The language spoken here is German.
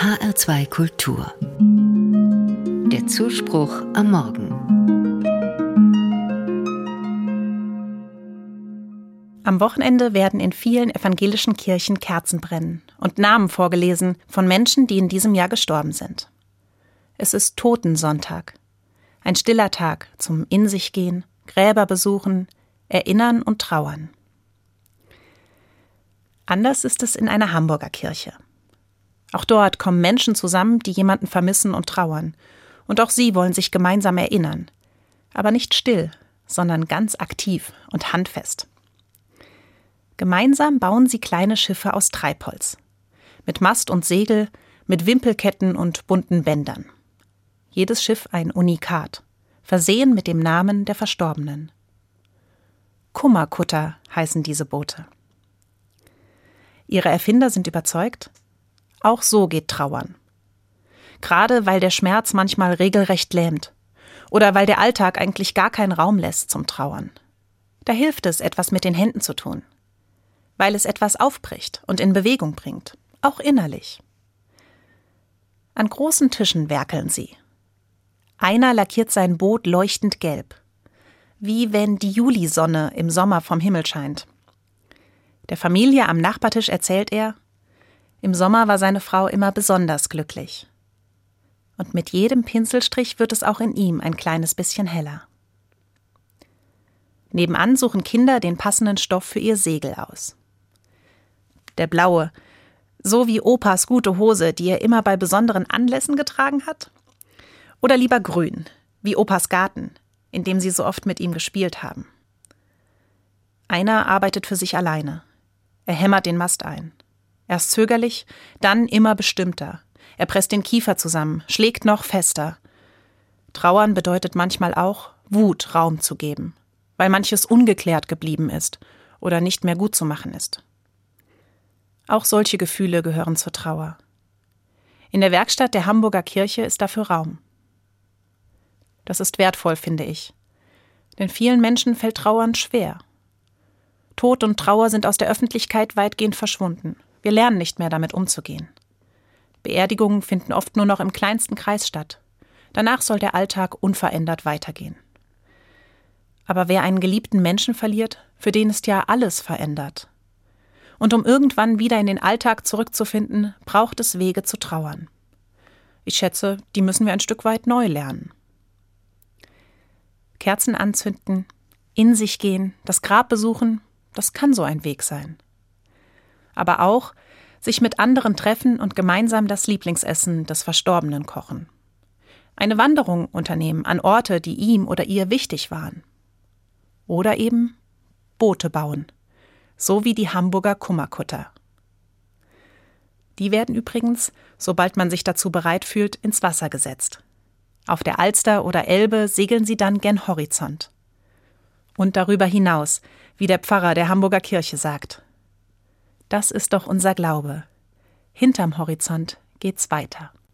HR2 Kultur. Der Zuspruch am Morgen. Am Wochenende werden in vielen evangelischen Kirchen Kerzen brennen und Namen vorgelesen von Menschen, die in diesem Jahr gestorben sind. Es ist Totensonntag. Ein stiller Tag zum In-sich-Gehen, Gräber besuchen, erinnern und trauern. Anders ist es in einer Hamburger Kirche. Auch dort kommen Menschen zusammen, die jemanden vermissen und trauern. Und auch sie wollen sich gemeinsam erinnern. Aber nicht still, sondern ganz aktiv und handfest. Gemeinsam bauen sie kleine Schiffe aus Treibholz. Mit Mast und Segel, mit Wimpelketten und bunten Bändern. Jedes Schiff ein Unikat, versehen mit dem Namen der Verstorbenen. Kummerkutter heißen diese Boote. Ihre Erfinder sind überzeugt, auch so geht Trauern. Gerade weil der Schmerz manchmal regelrecht lähmt oder weil der Alltag eigentlich gar keinen Raum lässt zum Trauern. Da hilft es, etwas mit den Händen zu tun. Weil es etwas aufbricht und in Bewegung bringt, auch innerlich. An großen Tischen werkeln sie. Einer lackiert sein Boot leuchtend gelb, wie wenn die Julisonne im Sommer vom Himmel scheint. Der Familie am Nachbartisch erzählt er, im Sommer war seine Frau immer besonders glücklich. Und mit jedem Pinselstrich wird es auch in ihm ein kleines bisschen heller. Nebenan suchen Kinder den passenden Stoff für ihr Segel aus. Der blaue, so wie Opas gute Hose, die er immer bei besonderen Anlässen getragen hat? Oder lieber grün, wie Opas Garten, in dem sie so oft mit ihm gespielt haben? Einer arbeitet für sich alleine. Er hämmert den Mast ein. Erst zögerlich, dann immer bestimmter. Er presst den Kiefer zusammen, schlägt noch fester. Trauern bedeutet manchmal auch, Wut Raum zu geben, weil manches ungeklärt geblieben ist oder nicht mehr gut zu machen ist. Auch solche Gefühle gehören zur Trauer. In der Werkstatt der Hamburger Kirche ist dafür Raum. Das ist wertvoll, finde ich. Denn vielen Menschen fällt Trauern schwer. Tod und Trauer sind aus der Öffentlichkeit weitgehend verschwunden. Wir lernen nicht mehr damit umzugehen. Beerdigungen finden oft nur noch im kleinsten Kreis statt. Danach soll der Alltag unverändert weitergehen. Aber wer einen geliebten Menschen verliert, für den ist ja alles verändert. Und um irgendwann wieder in den Alltag zurückzufinden, braucht es Wege zu trauern. Ich schätze, die müssen wir ein Stück weit neu lernen. Kerzen anzünden, in sich gehen, das Grab besuchen, das kann so ein Weg sein. Aber auch sich mit anderen treffen und gemeinsam das Lieblingsessen des Verstorbenen kochen. Eine Wanderung unternehmen an Orte, die ihm oder ihr wichtig waren. Oder eben Boote bauen, so wie die Hamburger Kummerkutter. Die werden übrigens, sobald man sich dazu bereit fühlt, ins Wasser gesetzt. Auf der Alster oder Elbe segeln sie dann gen Horizont. Und darüber hinaus, wie der Pfarrer der Hamburger Kirche sagt. Das ist doch unser Glaube. Hinterm Horizont geht's weiter.